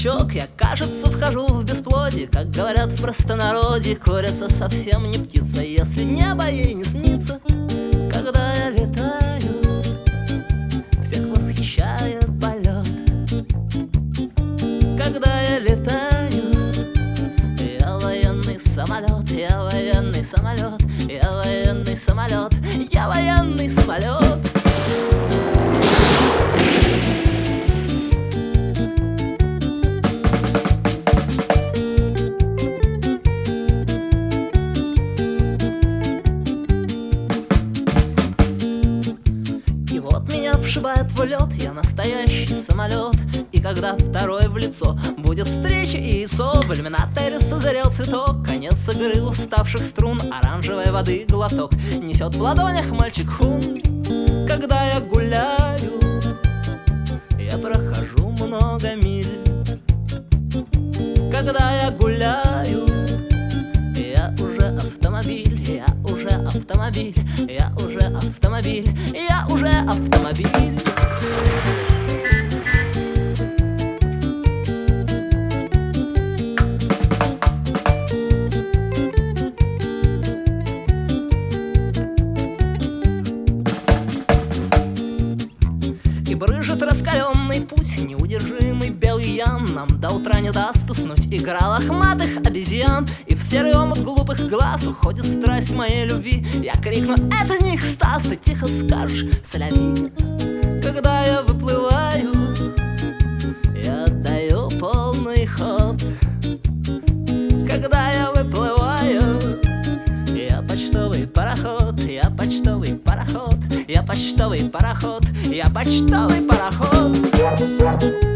башмачок, я, кажется, вхожу в бесплодие. Как говорят в простонародье, курица совсем не птица, если небо ей не снится. Когда я летаю, всех восхищает полет. Когда я летаю, я военный самолет, я военный самолет, я военный самолет, я военный самолет. Вшибает в лед, я настоящий самолет. И когда второй в лицо будет встреча и яйцо, в иллюминаторе созрел цветок, конец игры уставших струн, оранжевой воды глоток несет в ладонях мальчик Хун. Когда я гуляю, я прохожу много миль. Когда я гуляю, я уже автомобиль, я уже автомобиль, я уже автомобиль, я уже автомобиль. И брыжет раскаленный путь, неудержимый белый ян нам до утра не даст уснуть. Игра лохматых обезьян, и в серый омут глупых глаз уходит страсть моей любви. Я крикну: это не экстаз, ты тихо скажешь: соляви. Когда я выплываю, я отдаю полный ход. Когда я выплываю, я почтовый пароход, я почтовый пароход, я почтовый пароход, я почтовый пароход.